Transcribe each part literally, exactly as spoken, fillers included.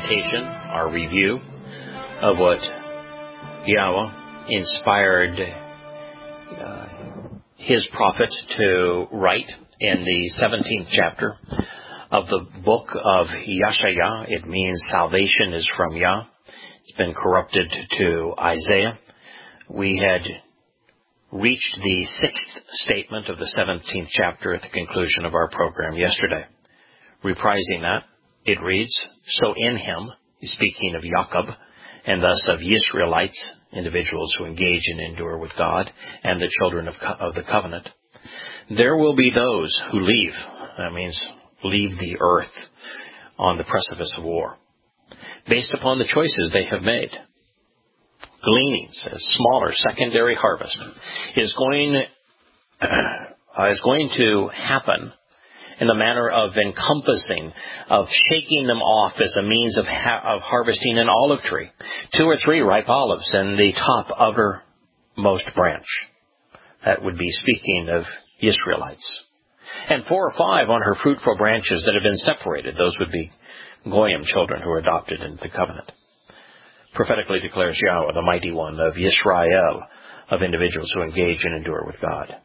presentation, our review of what Yahweh inspired uh, his prophet to write in the seventeenth chapter of the book of Yashaya. It means salvation is from Yah. It's been corrupted to Isaiah. We had reached the sixth statement of the seventeenth chapter at the conclusion of our program yesterday. Reprising that, it reads, "So in him," he's speaking of Jacob, and thus of Israelites, individuals who engage and endure with God, and the children of, co- of the covenant, "there will be those who leave," that means leave the earth on the precipice of war, "based upon the choices they have made." Gleanings, a smaller secondary harvest, is going, uh, is going to happen in the manner of encompassing, of shaking them off as a means of, ha- of harvesting an olive tree. Two or three ripe olives in the top outermost branch. That would be speaking of Israelites. And four or five on her fruitful branches that have been separated. Those would be Goyim children who are adopted into the covenant. Prophetically declares Yahweh, the mighty one of Yisrael, of individuals who engage and endure with God.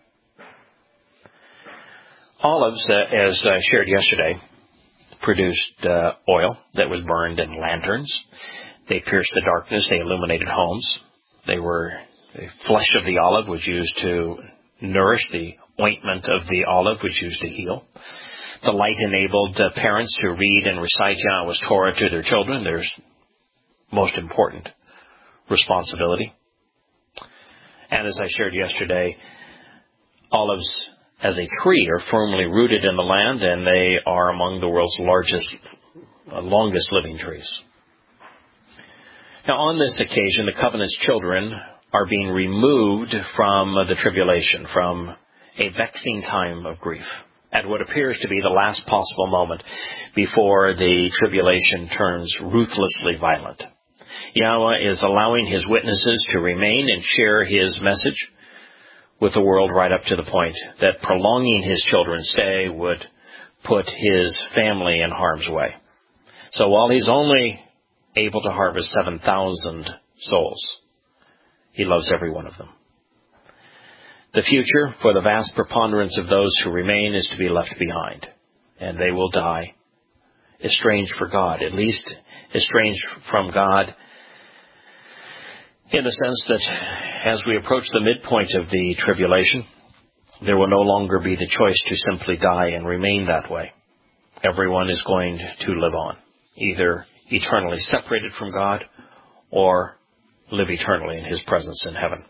Olives, uh, as I shared yesterday, produced uh, oil that was burned in lanterns. They pierced the darkness. They illuminated homes. They were, the flesh of the olive was used to nourish. The ointment of the olive was used to heal. The light enabled uh, parents to read and recite Yahweh's Torah to their children. Their most important responsibility. And as I shared yesterday, olives as a tree are firmly rooted in the land, and they are among the world's largest, uh, longest living trees. Now, on this occasion, the covenant's children are being removed from the tribulation, from a vexing time of grief, at what appears to be the last possible moment before the tribulation turns ruthlessly violent. Yahweh is allowing his witnesses to remain and share his message with the world right up to the point that prolonging his children's stay would put his family in harm's way. So while he's only able to harvest seven thousand souls, he loves every one of them. The future for the vast preponderance of those who remain is to be left behind, and they will die estranged for God, at least estranged from God, in the sense that as we approach the midpoint of the tribulation, there will no longer be the choice to simply die and remain that way. Everyone is going to live on, either eternally separated from God or live eternally in his presence in heaven.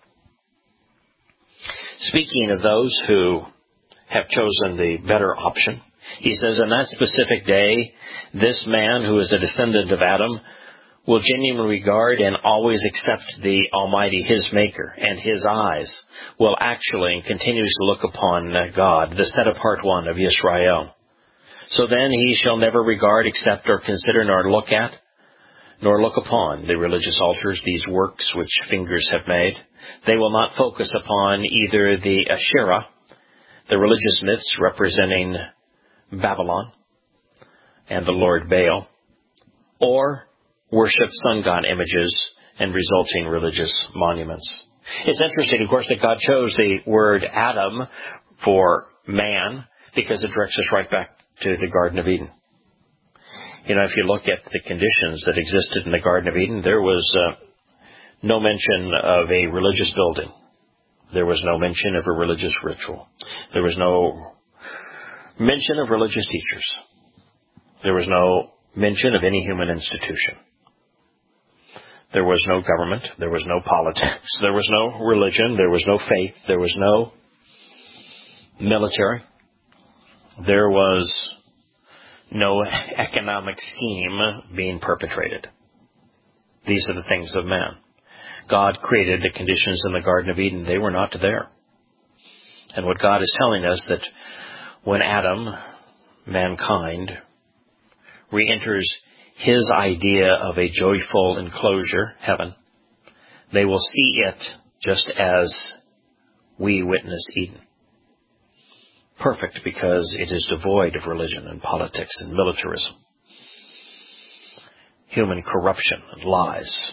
Speaking of those who have chosen the better option, he says, "In that specific day, this man who is a descendant of Adam will genuinely regard and always accept the Almighty, his Maker, and his eyes will actually and continues to look upon God, the set-apart one of Yisrael. So then he shall never regard, accept, or consider, nor look at, nor look upon the religious altars, these works which fingers have made. They will not focus upon either the Asherah, the religious myths representing Babylon and the Lord Baal, or worship sun god images and resulting religious monuments." It's interesting, of course, that God chose the word Adam for man because it directs us right back to the Garden of Eden. You know, if you look at the conditions that existed in the Garden of Eden, there was uh, no mention of a religious building. There was no mention of a religious ritual. There was no mention of religious teachers. There was no mention of any human institution. There was no government. There was no politics. There was no religion. There was no faith. There was no military. There was no economic scheme being perpetrated. These are the things of man. God created the conditions in the Garden of Eden. They were not there. And what God is telling us that when Adam, mankind, re-enters his idea of a joyful enclosure, heaven, they will see it just as we witness Eden. Perfect because it is devoid of religion and politics and militarism. human corruption and lies.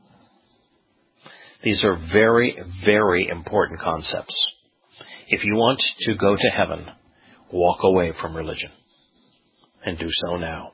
These are very, very important concepts. If you want to go to heaven, walk away from religion, and do so now.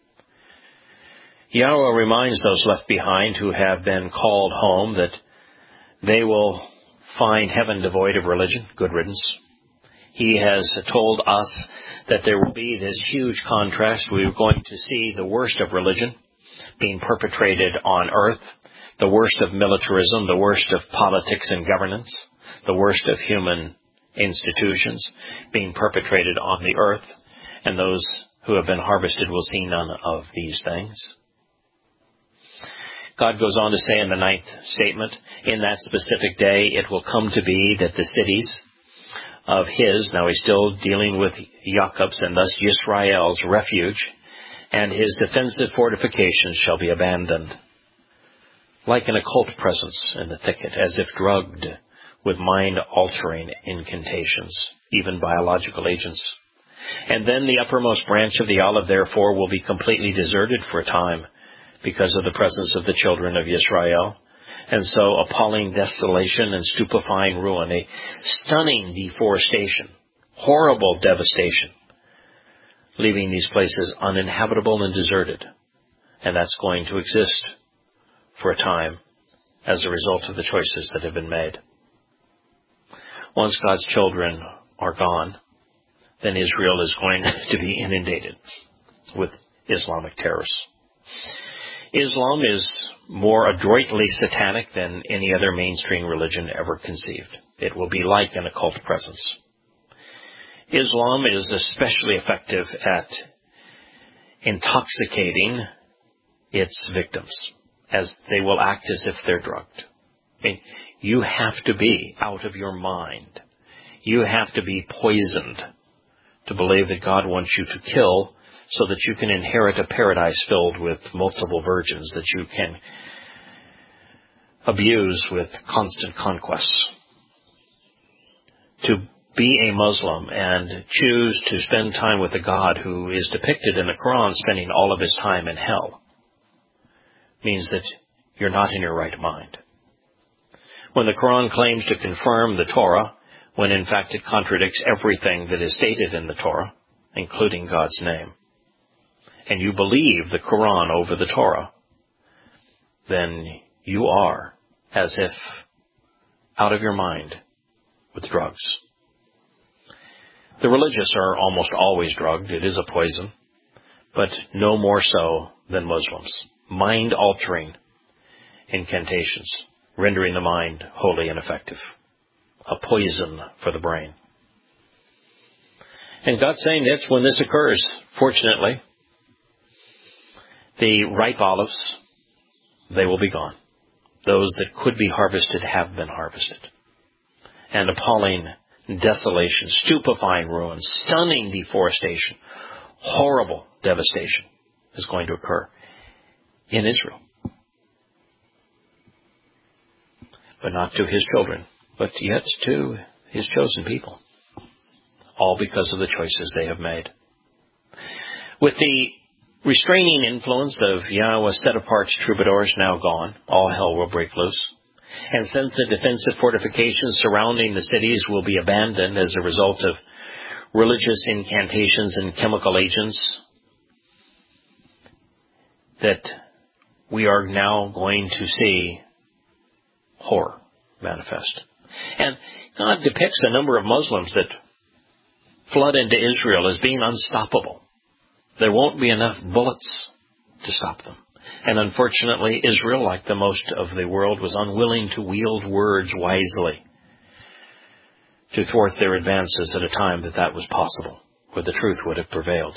Yahweh reminds those left behind who have been called home that they will find heaven devoid of religion. Good riddance. He has told us that there will be this huge contrast. We're going to see the worst of religion being perpetrated on earth, the worst of militarism, the worst of politics and governance, the worst of human institutions being perpetrated on the earth, and those who have been harvested will see none of these things. God goes on to say in the ninth statement, in that specific day it will come to be that the cities of his, now he's still dealing with Jacob's and thus Yisrael's refuge, and his defensive fortifications shall be abandoned, like an occult presence in the thicket, as if drugged with mind-altering incantations, even biological agents. And then the uppermost branch of the olive, therefore, will be completely deserted for a time, because of the presence of the children of Yisrael. And so appalling desolation and stupefying ruin, a stunning deforestation, horrible devastation, leaving these places uninhabitable and deserted. And that's going to exist for a time as a result of the choices that have been made. Once God's children are gone, then Israel is going to be inundated with Islamic terrorists. Islam is more adroitly satanic than any other mainstream religion ever conceived. It will be like an occult presence. Islam is especially effective at intoxicating its victims, as they will act as if they're drugged. I mean, you have to be out of your mind. You have to be poisoned to believe that God wants you to kill so that you can inherit a paradise filled with multiple virgins that you can abuse with constant conquests. To be a Muslim and choose to spend time with a God who is depicted in the Quran spending all of his time in hell means that you're not in your right mind. When the Quran claims to confirm the Torah, when in fact it contradicts everything that is stated in the Torah, including God's name, and you believe the Quran over the Torah, then you are as if out of your mind with drugs. The religious are almost always drugged. It is a poison, but no more so than Muslims. Mind-altering incantations, rendering the mind wholly ineffective. A poison for the brain. And God's saying that's when this occurs, fortunately, the ripe olives, they will be gone. Those that could be harvested have been harvested. And appalling desolation, stupefying ruin, stunning deforestation, horrible devastation is going to occur in Israel. But not to his children, but yet to his chosen people. All because of the choices they have made. With the restraining influence of Yahweh's set-apart troubadours now gone, all hell will break loose. And since the defensive fortifications surrounding the cities will be abandoned as a result of religious incantations and chemical agents, that we are now going to see horror manifest. And God depicts a number of Muslims that flood into Israel as being unstoppable. There won't be enough bullets to stop them. And unfortunately, Israel, like the most of the world, was unwilling to wield words wisely to thwart their advances at a time that that was possible, where the truth would have prevailed.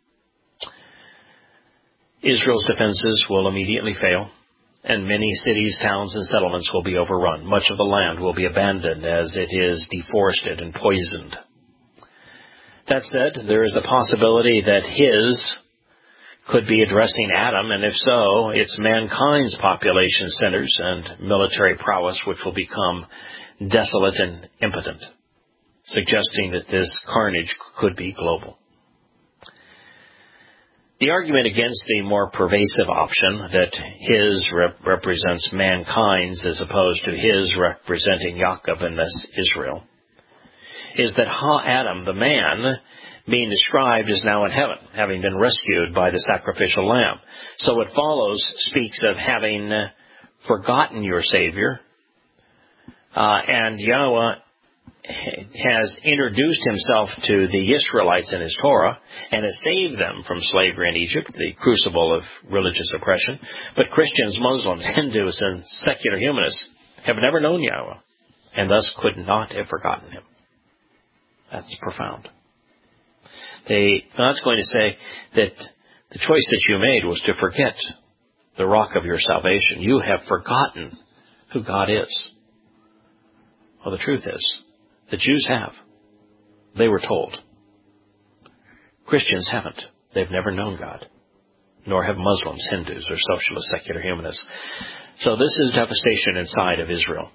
Israel's defenses will immediately fail, and many cities, towns, and settlements will be overrun. Much of the land will be abandoned as it is deforested and poisoned. That said, there is the possibility that his could be addressing Adam, and if so, it's mankind's population centers and military prowess which will become desolate and impotent, suggesting that this carnage could be global. The argument against the more pervasive option that his rep- represents mankind's as opposed to his representing Yaakov and thus Israel is that Ha-Adam, the man, being described is now in heaven, having been rescued by the sacrificial lamb. So what follows speaks of having forgotten your Savior, uh, and Yahweh has introduced himself to the Israelites in his Torah and has saved them from slavery in Egypt, the crucible of religious oppression. But Christians, Muslims, Hindus, and secular humanists have never known Yahweh and thus could not have forgotten him. That's profound. They, God's going to say that the choice that you made was to forget the rock of your salvation. You have forgotten who God is. Well, the truth is, the Jews have. They were told. Christians haven't. They've never known God. Nor have Muslims, Hindus, or socialist secular humanists. So this is devastation inside of Israel.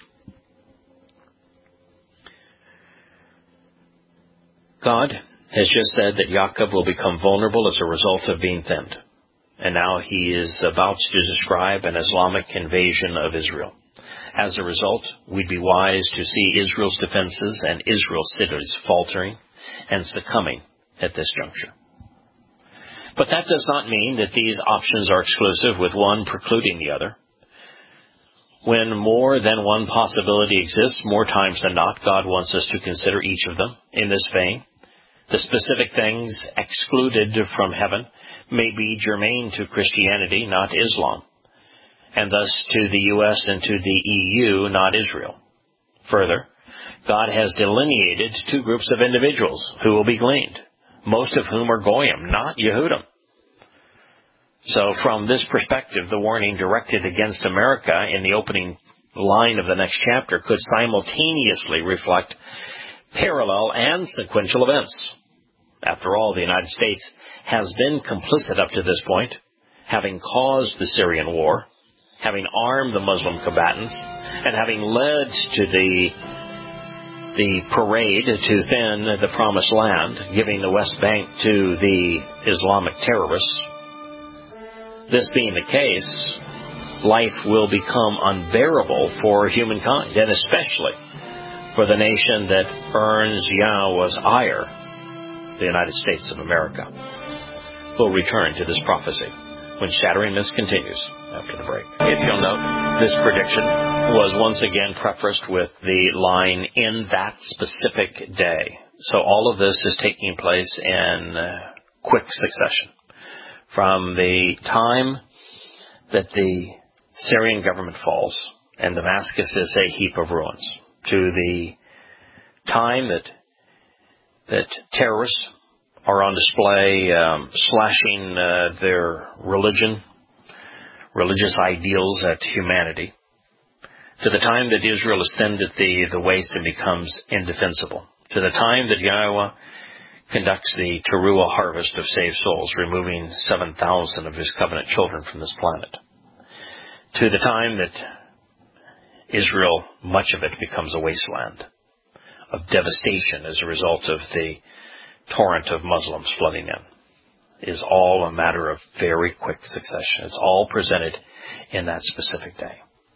God has just said that Yaakov will become vulnerable as a result of being thinned. And now he is about to describe an Islamic invasion of Israel. As a result, we'd be wise to see Israel's defenses and Israel's cities faltering and succumbing at this juncture. But that does not mean that these options are exclusive, with one precluding the other. When more than one possibility exists, more times than not, God wants us to consider each of them in this vein. The specific things excluded from heaven may be germane to Christianity, not Islam, and thus to the U S and to the E U, not Israel. Further, God has delineated two groups of individuals who will be gleaned, most of whom are Goyim, not Yehudim. So from this perspective, the warning directed against America in the opening line of the next chapter could simultaneously reflect parallel and sequential events. After all, the United States has been complicit up to this point, having caused the Syrian war, having armed the Muslim combatants, and having led to the the parade to thin the Promised Land, giving the West Bank to the Islamic terrorists. This being the case, life will become unbearable for humankind, and especially for the nation that earns Yahweh's ire, the United States of America. We'll return to this prophecy when Shattering Myths continues after the break. If you'll note, this prediction was once again prefaced with the line, in that specific day. So all of this is taking place in uh, quick succession. From the time that the Syrian government falls and Damascus is a heap of ruins, to the time that that terrorists are on display, um, slashing uh, their religion, religious ideals at humanity, to the time that Israel is thinned at the, the waist and becomes indefensible, to the time that Yahweh conducts the Teruah harvest of saved souls, removing seven thousand of his covenant children from this planet, to the time that Israel, much of it, becomes a wasteland of devastation as a result of the torrent of Muslims flooding in, is all a matter of very quick succession. It's all presented in that specific day.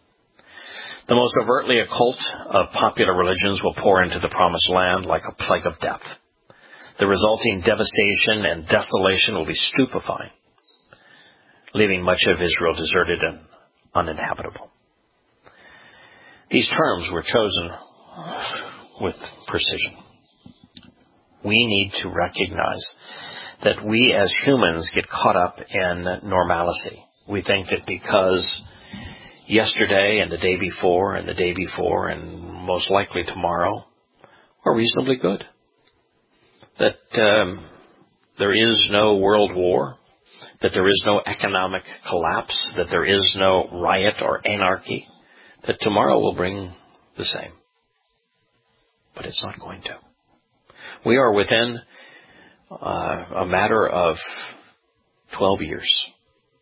The most overtly occult of popular religions will pour into the Promised Land like a plague of death. The resulting devastation and desolation will be stupefying, leaving much of Israel deserted and uninhabitable. These terms were chosen with precision. We need to recognize that we as humans get caught up in normalcy. We think that because yesterday and the day before and the day before and most likely tomorrow are reasonably good, that um, there is no world war, that there is no economic collapse, that there is no riot or anarchy, that tomorrow will bring the same. But it's not going to. We are within uh, a matter of twelve years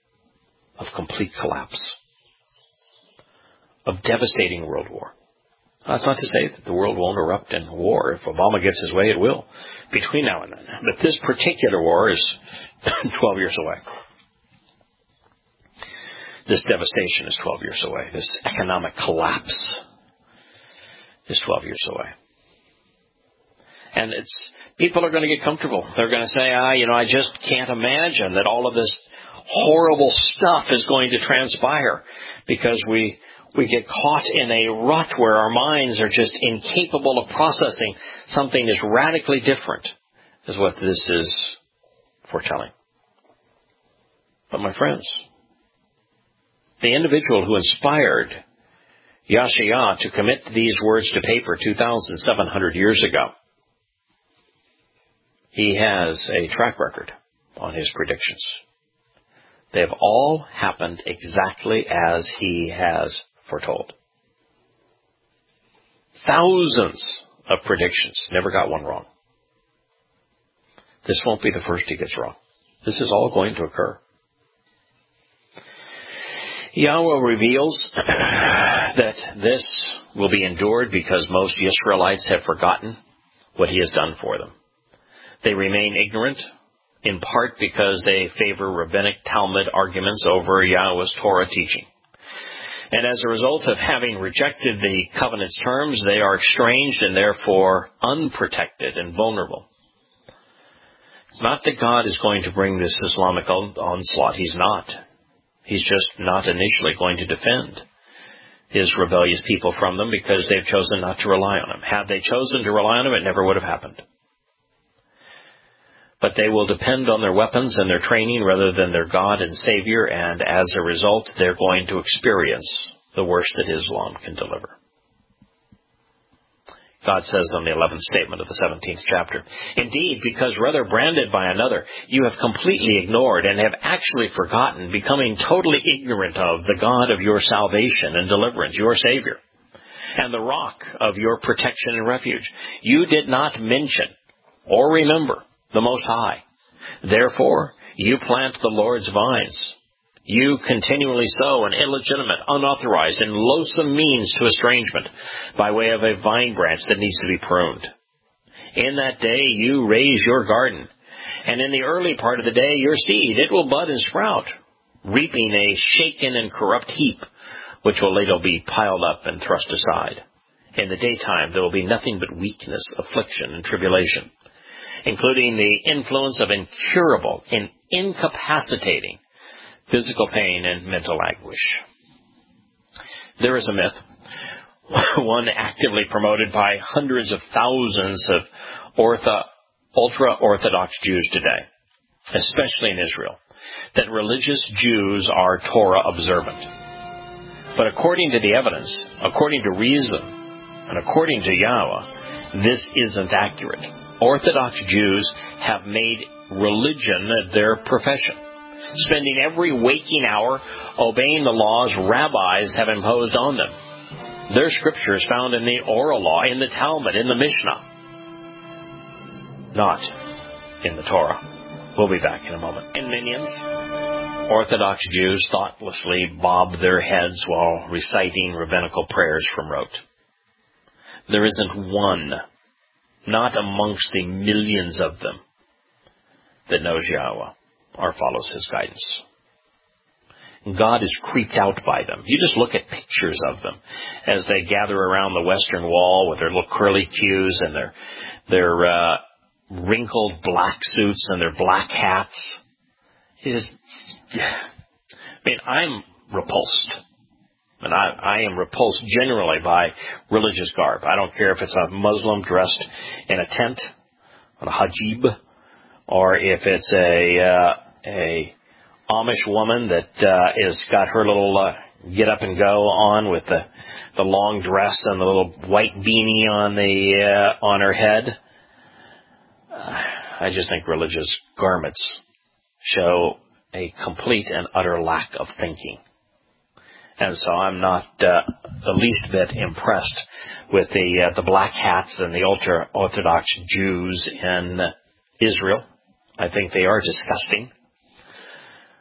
of complete collapse, of devastating world war, That's not to say that the world won't erupt in war. If Obama gets his way, it will, between now and then. But this particular war is twelve years away. This devastation is twelve years away. This economic collapse is twelve years away. And it's people are going to get comfortable. They're going to say, ah, you know, I just can't imagine that all of this horrible stuff is going to transpire, because we we get caught in a rut where our minds are just incapable of processing something as radically different as what this is foretelling. But my friends, the individual who inspired Yeshayah to commit these words to paper two thousand seven hundred years ago, he has a track record on his predictions. They have all happened exactly as he has foretold. Thousands of predictions, never got one wrong. This won't be the first he gets wrong. This is all going to occur. Yahweh reveals that this will be endured because most Israelites have forgotten what he has done for them. They remain ignorant, in part because they favor rabbinic Talmud arguments over Yahweh's Torah teaching. And as a result of having rejected the covenant's terms, they are estranged and therefore unprotected and vulnerable. It's not that God is going to bring this Islamic onslaught. He's not. He's just not initially going to defend his rebellious people from them because they've chosen not to rely on him. Had they chosen to rely on him, it never would have happened. But they will depend on their weapons and their training rather than their God and Savior, and as a result, they're going to experience the worst that Islam can deliver. God says on the eleventh statement of the seventeenth chapter, "Indeed, because rather branded by another, you have completely ignored and have actually forgotten, becoming totally ignorant of the God of your salvation and deliverance, your Savior, and the rock of your protection and refuge. You did not mention or remember the Most High. Therefore, you plant the Lord's vines. You continually sow an illegitimate, unauthorized, and loathsome means to estrangement by way of a vine branch that needs to be pruned. In that day you raise your garden, and in the early part of the day your seed, it will bud and sprout, reaping a shaken and corrupt heap, which will later be piled up and thrust aside. In the daytime there will be nothing but weakness, affliction, and tribulation, including the influence of incurable and incapacitating physical pain and mental anguish." There is a myth, one actively promoted by hundreds of thousands of ortho, ultra-Orthodox Jews today, especially in Israel, that religious Jews are Torah observant. But according to the evidence, according to reason, and according to Yahweh, this isn't accurate. Orthodox Jews have made religion their profession, spending every waking hour obeying the laws rabbis have imposed on them. Their scriptures found in the oral law, in the Talmud, in the Mishnah, not in the Torah. We'll be back in a moment. And minions, Orthodox Jews thoughtlessly bob their heads while reciting rabbinical prayers from rote. There isn't one, not amongst the millions of them, that knows Yahweh or follows his guidance. God is creeped out by them. You just look at pictures of them as they gather around the Western Wall with their little curly cues and their their uh, wrinkled black suits and their black hats. You just, I mean, I'm repulsed. And I, I am repulsed generally by religious garb. I don't care if it's a Muslim dressed in a tent, on a hijab, or if it's a uh, a Amish woman that uh, is got her little uh, get up and go on with the the long dress and the little white beanie on the uh, on her head. Uh, I just think religious garments show a complete and utter lack of thinking. And so I'm not uh, the least bit impressed with the uh, the black hats and the ultra-Orthodox Jews in Israel. I think they are disgusting.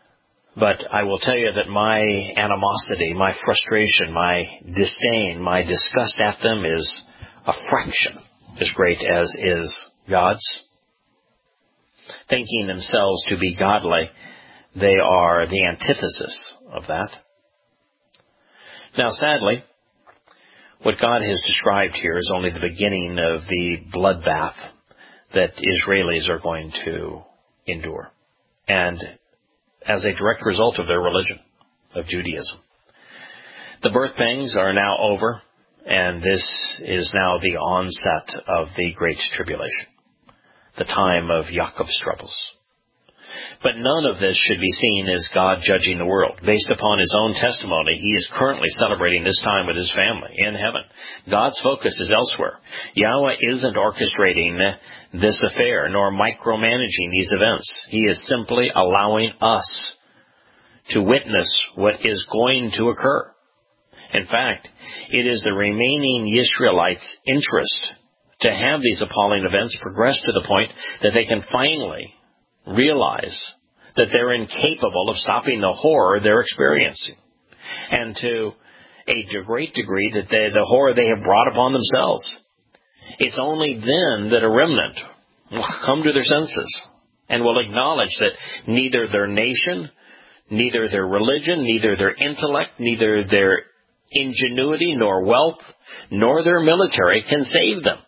But I will tell you that my animosity, my frustration, my disdain, my disgust at them is a fraction as great as is God's. Thinking themselves to be godly, they are the antithesis of that. Now, sadly, what God has described here is only the beginning of the bloodbath that Israelis are going to endure, and as a direct result of their religion, of Judaism. The birth pangs are now over, and this is now the onset of the Great Tribulation, the time of Jacob's troubles. But none of this should be seen as God judging the world. Based upon his own testimony, he is currently celebrating this time with his family in heaven. God's focus is elsewhere. Yahweh isn't orchestrating this affair, nor micromanaging these events. He is simply allowing us to witness what is going to occur. In fact, it is the remaining Israelites' interest to have these appalling events progress to the point that they can finally realize that they're incapable of stopping the horror they're experiencing, and to a great degree that they, the horror they have brought upon themselves. It's only then that a remnant will come to their senses and will acknowledge that neither their nation, neither their religion, neither their intellect, neither their ingenuity, nor wealth, nor their military can save them.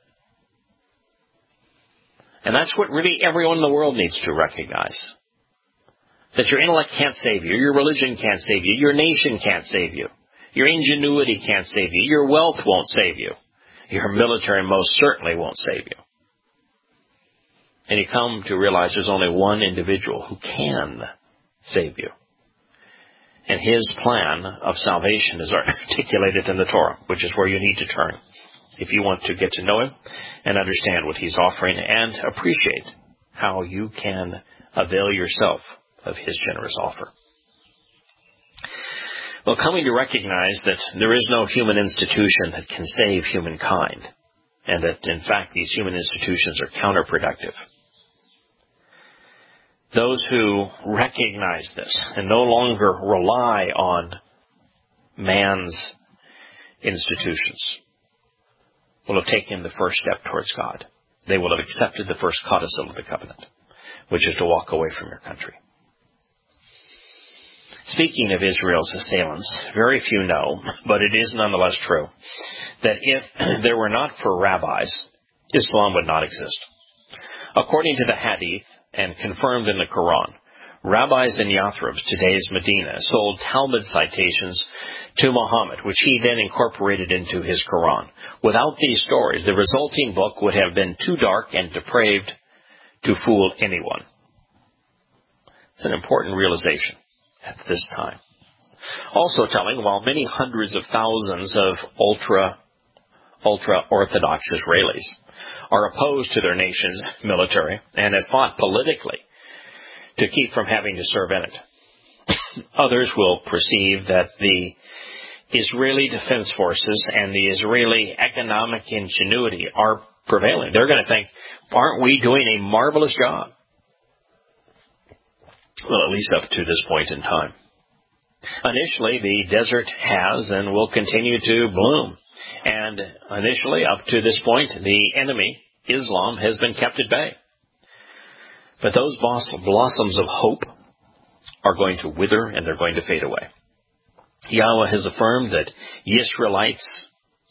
And that's what really everyone in the world needs to recognize. That your intellect can't save you, your religion can't save you, your nation can't save you, your ingenuity can't save you, your wealth won't save you, your military most certainly won't save you. And you come to realize there's only one individual who can save you. And his plan of salvation is articulated in the Torah, which is where you need to turn if you want to get to know him and understand what he's offering and appreciate how you can avail yourself of his generous offer. Well, coming to recognize that there is no human institution that can save humankind, and that, in fact, these human institutions are counterproductive. Those who recognize this and no longer rely on man's institutions will have taken the first step towards God. They will have accepted the first codicil of the covenant, which is to walk away from your country. Speaking of Israel's assailants, very few know, but it is nonetheless true, that if there were not for rabbis, Islam would not exist. According to the Hadith, and confirmed in the Quran, rabbis in Yathrib, today's Medina, sold Talmud citations to Muhammad, which he then incorporated into his Quran. Without these stories, the resulting book would have been too dark and depraved to fool anyone. It's an important realization at this time. Also telling, while many hundreds of thousands of ultra, ultra-Orthodox Israelis are opposed to their nation's military and have fought politically to keep from having to serve in it, others will perceive that the Israeli Defense Forces and the Israeli economic ingenuity are prevailing. They're going to think, aren't we doing a marvelous job? Well, at least up to this point in time. Initially, the desert has and will continue to bloom. And initially, up to this point, the enemy, Islam, has been kept at bay. But those blossoms of hope are going to wither and they're going to fade away. Yahweh has affirmed that Israelites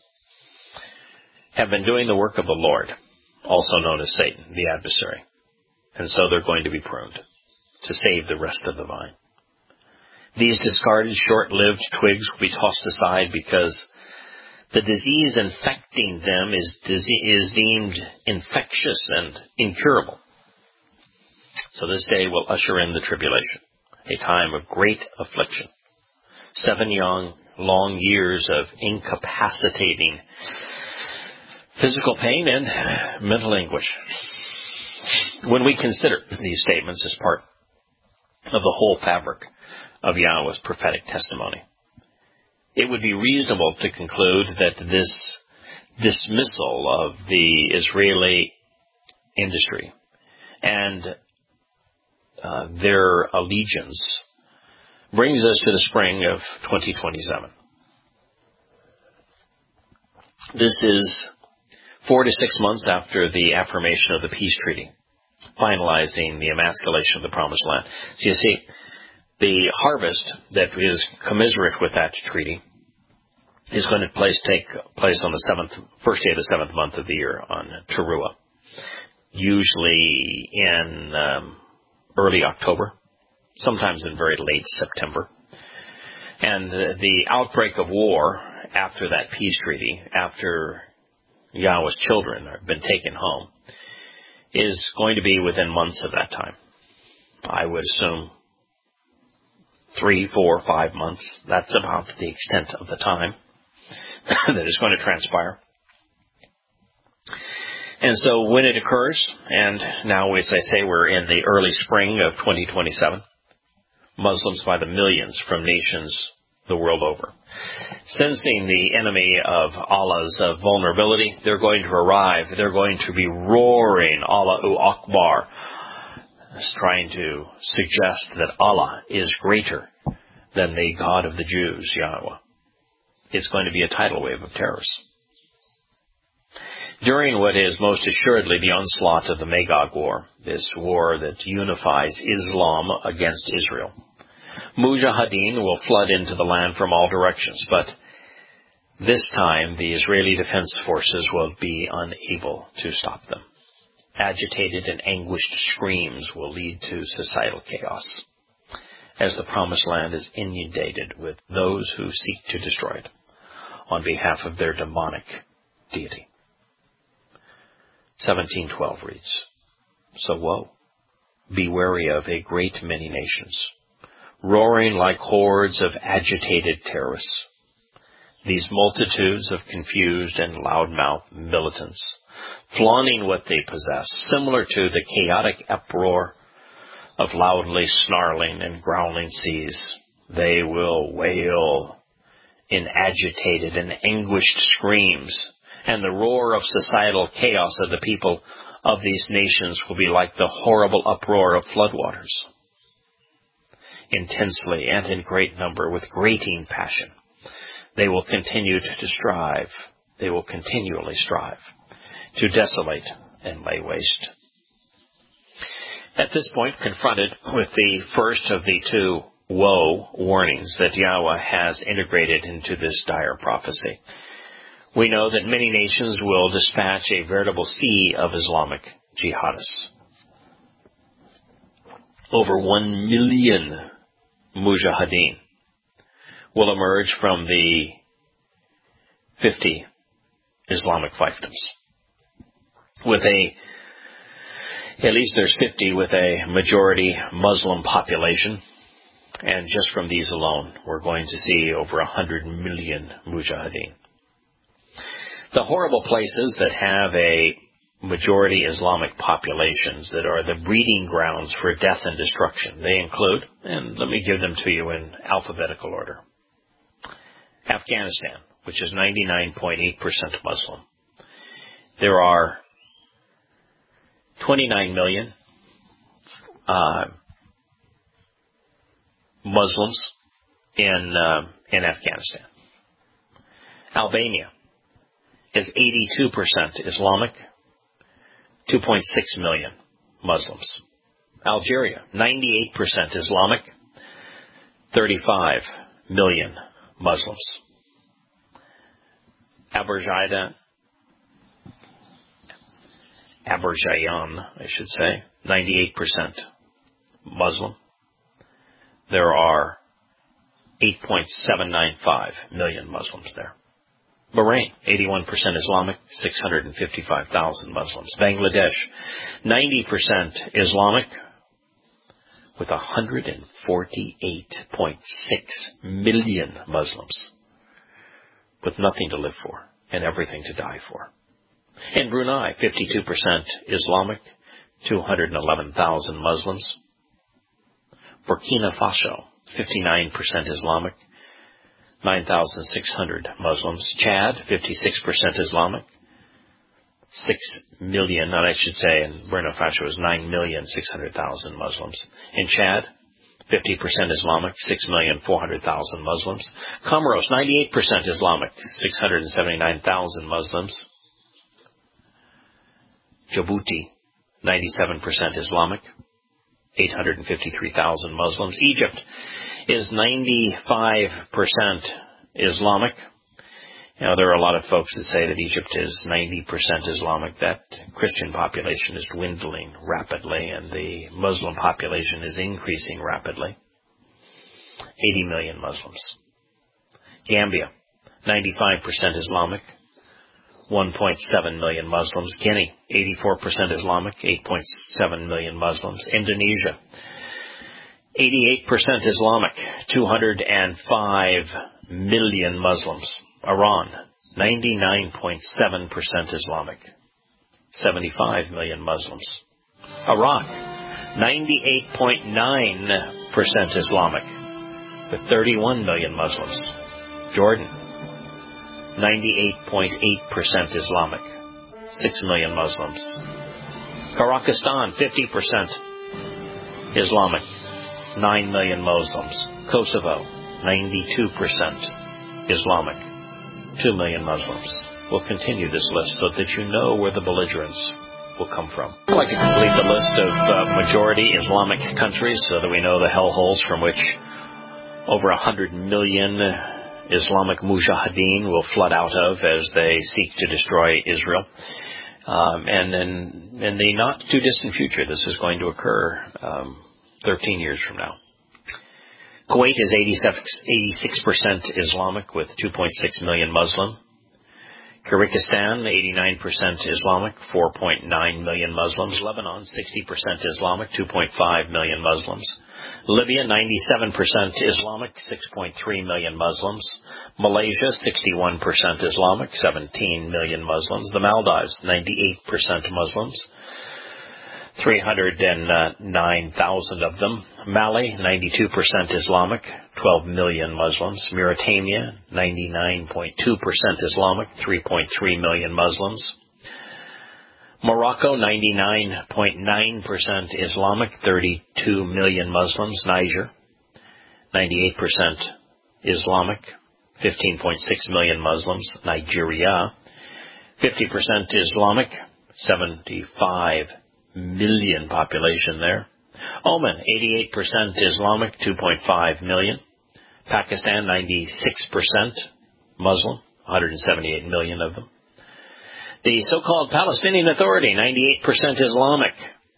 have been doing the work of the Lord, also known as Satan, the adversary. And so they're going to be pruned to save the rest of the vine. These discarded, short-lived twigs will be tossed aside because the disease infecting them is, is deemed infectious and incurable. So this day will usher in the tribulation, a time of great affliction. Seven young, long years of incapacitating physical pain and mental anguish. When we consider these statements as part of the whole fabric of Yahweh's prophetic testimony, it would be reasonable to conclude that this dismissal of the Israeli industry and uh, their allegiance brings us to the spring of twenty twenty-seven. This is four to six months after the affirmation of the peace treaty, finalizing the emasculation of the Promised Land. So you see, the harvest that is commiserate with that treaty is going to place, take place on the seventh, first day of the seventh month of the year on Teruah, usually in um, early October, sometimes in very late September. And uh, the outbreak of war after that peace treaty, after Yahweh's children have been taken home, is going to be within months of that time. I would assume three, four, five months. That's about the extent of the time that is going to transpire. And so when it occurs, and now as I say, we're in the early spring of twenty twenty-seven, Muslims by the millions from nations the world over, sensing the enemy of Allah's uh, vulnerability, they're going to arrive. They're going to be roaring Allahu Akbar, trying to suggest that Allah is greater than the God of the Jews, Yahweh. It's going to be a tidal wave of terrorists. During what is most assuredly the onslaught of the Magog War, this war that unifies Islam against Israel, Mujahideen will flood into the land from all directions, but this time the Israeli Defense Forces will be unable to stop them. Agitated and anguished screams will lead to societal chaos, as the Promised Land is inundated with those who seek to destroy it on behalf of their demonic deity. seventeen twelve reads, "So woe, be wary of a great many nations, roaring like hordes of agitated terrorists. These multitudes of confused and loudmouthed militants, flaunting what they possess, similar to the chaotic uproar of loudly snarling and growling seas, they will wail in agitated and anguished screams, and the roar of societal chaos of the people of these nations will be like the horrible uproar of floodwaters. Intensely and in great number, with grating passion, they will continue to strive, they will continually strive to desolate and lay waste." At this point, confronted with the first of the two woe warnings that Yahweh has integrated into this dire prophecy, we know that many nations will dispatch a veritable sea of Islamic jihadists. Over one million Mujahideen will emerge from the fifty Islamic fiefdoms. With a, at least there's fifty with a majority Muslim population, and just from these alone, we're going to see over a hundred million Mujahideen. The horrible places that have a majority Islamic populations that are the breeding grounds for death and destruction, they include, and let me give them to you in alphabetical order, Afghanistan, which is ninety-nine point eight percent Muslim. There are twenty-nine million uh, Muslims in uh, in Afghanistan. Albania is eighty-two percent Islamic, two point six million Muslims. Algeria, ninety-eight percent Islamic, thirty-five million Muslims. Azerbaijan, Azerbaijan, I should say, ninety-eight percent Muslim. There are eight point seven nine five million Muslims there. Bahrain, eighty-one percent Islamic, six hundred fifty-five thousand Muslims. Bangladesh, ninety percent Islamic, with one hundred forty-eight point six million Muslims, with nothing to live for and everything to die for. In Brunei, fifty-two percent Islamic, two hundred eleven thousand Muslims. Burkina Faso, fifty-nine percent Islamic, nine thousand six hundred Muslims. Chad, fifty-six percent Islamic, six million, and I should say in Burkina Faso is nine million six hundred thousand Muslims. In Chad, fifty percent Islamic, six million four hundred thousand Muslims. Comoros, ninety-eight percent Islamic, six hundred seventy-nine thousand Muslims. Djibouti, ninety-seven percent Islamic, eight hundred fifty-three thousand Muslims. Egypt is ninety-five percent Islamic. You know, there are a lot of folks that say that Egypt is ninety percent Islamic. That Christian population is dwindling rapidly, and the Muslim population is increasing rapidly. eighty million Muslims. Gambia, ninety-five percent Islamic, one point seven million Muslims. Guinea, eighty-four percent Islamic, eight point seven million Muslims. Indonesia, eighty-eight percent Islamic, two hundred five million Muslims. Iran, ninety-nine point seven percent Islamic, seventy-five million Muslims. Iraq, ninety-eight point nine percent Islamic, with thirty-one million Muslims. Jordan, ninety-eight point eight percent Islamic, six million Muslims. Kazakhstan, fifty percent Islamic, nine million Muslims. Kosovo, ninety-two percent Islamic, two million Muslims. We'll continue this list so that you know where the belligerents will come from. I'd like to complete the list of uh, majority Islamic countries so that we know the hellholes from which over one hundred million Islamic mujahideen will flood out of as they seek to destroy Israel. Um, and in, in the not-too-distant future, this is going to occur um, thirteen years from now. Kuwait is eighty-six percent Islamic with two point six million Muslim. Kyrgyzstan, eighty-nine percent Islamic, four point nine million Muslims. Lebanon, sixty percent Islamic, two point five million Muslims. Libya, ninety-seven percent Islamic, six point three million Muslims. Malaysia, sixty-one percent Islamic, seventeen million Muslims. The Maldives, ninety-eight percent Muslims, three hundred nine thousand of them. Mali, ninety-two percent Islamic, twelve million Muslims. Mauritania, ninety-nine point two percent Islamic, three point three million Muslims. Morocco, ninety-nine point nine percent Islamic, thirty-two million Muslims. Niger, ninety-eight percent Islamic, fifteen point six million Muslims. Nigeria, fifty percent Islamic, seventy-five million population there. Oman, eighty-eight percent Islamic, two point five million. Pakistan, ninety-six percent Muslim, one hundred seventy-eight million of them. The so-called Palestinian Authority, ninety-eight percent Islamic.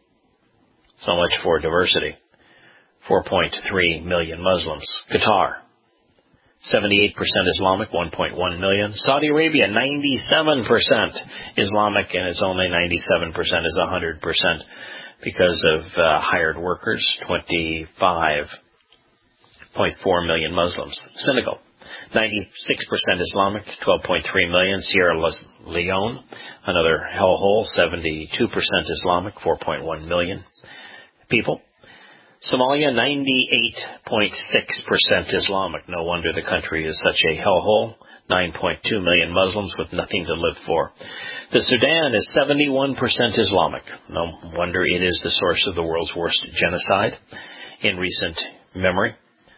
So much for diversity. four point three million Muslims. Qatar, seventy-eight percent Islamic, one point one million. Saudi Arabia, ninety-seven percent Islamic, and it's only ninety-seven percent is one hundred percent because of uh, hired workers, twenty-five point four million Muslims. Senegal, ninety-six percent Islamic, twelve point three million. Sierra Leone, another hellhole, seventy-two percent Islamic, four point one million people. Somalia, ninety-eight point six percent Islamic. No wonder the country is such a hellhole. nine point two million Muslims with nothing to live for. The Sudan is seventy-one percent Islamic. No wonder it is the source of the world's worst genocide in recent memory.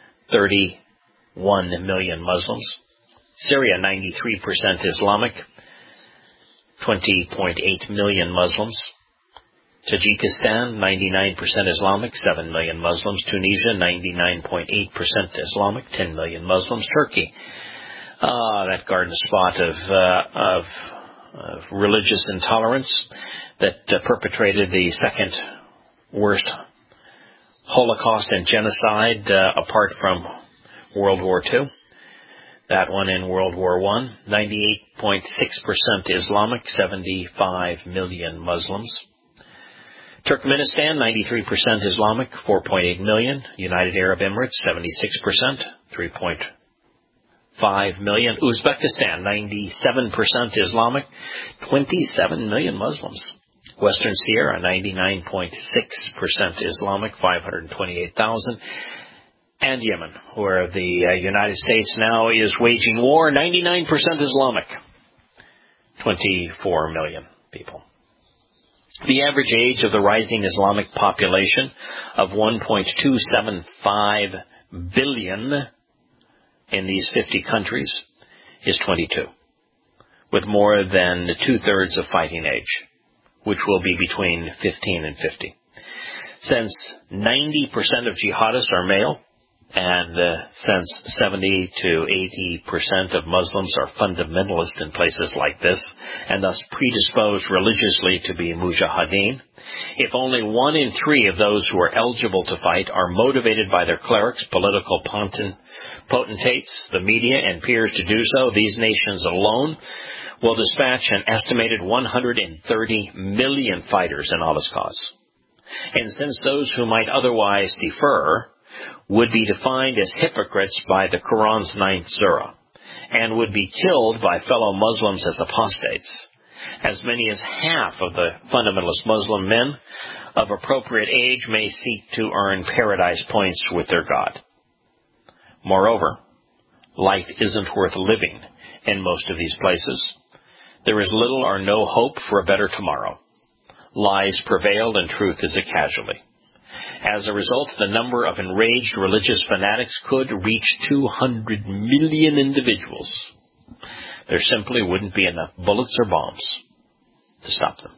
thirty-one million Muslims. Syria, ninety-three percent Islamic, twenty point eight million Muslims. Tajikistan, ninety-nine percent Islamic, seven million Muslims. Tunisia, ninety-nine point eight percent Islamic, ten million Muslims. Turkey, ah, that garden spot of, uh, of, of religious intolerance that uh, perpetrated the second worst Holocaust and genocide uh, apart from World War Two. That one in World War One. ninety-eight point six percent Islamic, seventy-five million Muslims. Turkmenistan, ninety-three percent Islamic, four point eight million. United Arab Emirates, seventy-six percent, three point five million. Uzbekistan, ninety-seven percent Islamic, twenty-seven million Muslims. Western Sierra, ninety-nine point six percent Islamic, five hundred twenty-eight thousand. And Yemen, where the uh, United States now is waging war, ninety-nine percent Islamic, twenty-four million people. The average age of the rising Islamic population of one point two seven five billion in these fifty countries is twenty-two, with more than two-thirds of fighting age, which will be between fifteen and fifty. Since ninety percent of jihadists are male, and uh, since seventy to eighty percent of Muslims are fundamentalist in places like this, and thus predisposed religiously to be mujahideen, if only one in three of those who are eligible to fight are motivated by their clerics, political potentates, the media, and peers to do so, these nations alone will dispatch an estimated one hundred thirty million fighters in Allah's cause. And since those who might otherwise defer would be defined as hypocrites by the Quran's ninth surah, and would be killed by fellow Muslims as apostates, as many as half of the fundamentalist Muslim men of appropriate age may seek to earn paradise points with their God. Moreover, life isn't worth living in most of these places. There is little or no hope for a better tomorrow. Lies prevail and truth is a casualty. As a result, the number of enraged religious fanatics could reach two hundred million individuals. There simply wouldn't be enough bullets or bombs to stop them.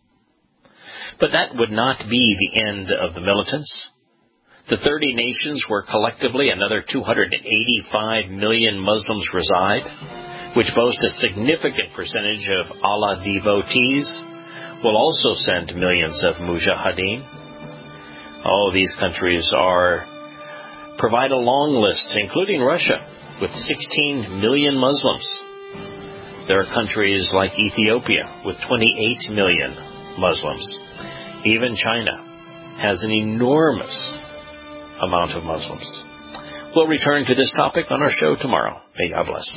But that would not be the end of the militants. The thirty nations where collectively another two hundred eighty-five million Muslims reside, which boast a significant percentage of Allah devotees, will also send millions of mujahideen. All these countries are provide a long list, including Russia, with sixteen million Muslims. There are countries like Ethiopia with twenty-eight million Muslims. Even China has an enormous amount of Muslims. We'll return to this topic on our show tomorrow. May God bless.